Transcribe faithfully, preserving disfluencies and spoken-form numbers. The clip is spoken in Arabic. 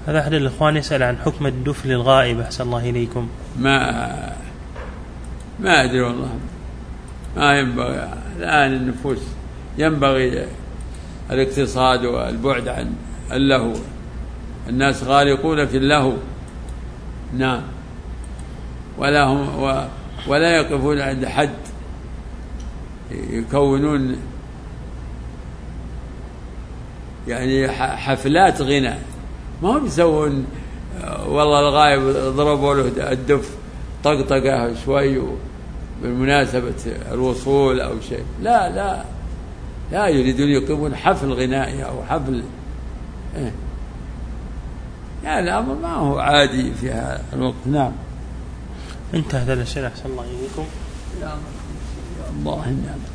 هذا أحد الإخوان يسأل عن حكم الدف للغائب أحسن الله إليكم. ما ما أدري والله، ما ينبغي الآن النفوس، ينبغي الاقتصاد والبعد عن اللهو، الناس غارقون في اللهو. نعم. ولا هم ولا يقفون عند حد يكونون يعني حفلات غنى، ما هم يسوون والله الغايب ضربوا له الدف طقطقه شوي بالمناسبة الوصول أو شيء. لا لا لا يريدون يقيمون حفل غنائي أو حفل إيه. يعني الأمر ما هو عادي في هذا الوقت. نعم. انتهى هذا الشيء أحسن الله إليكم. يا الله. نعم.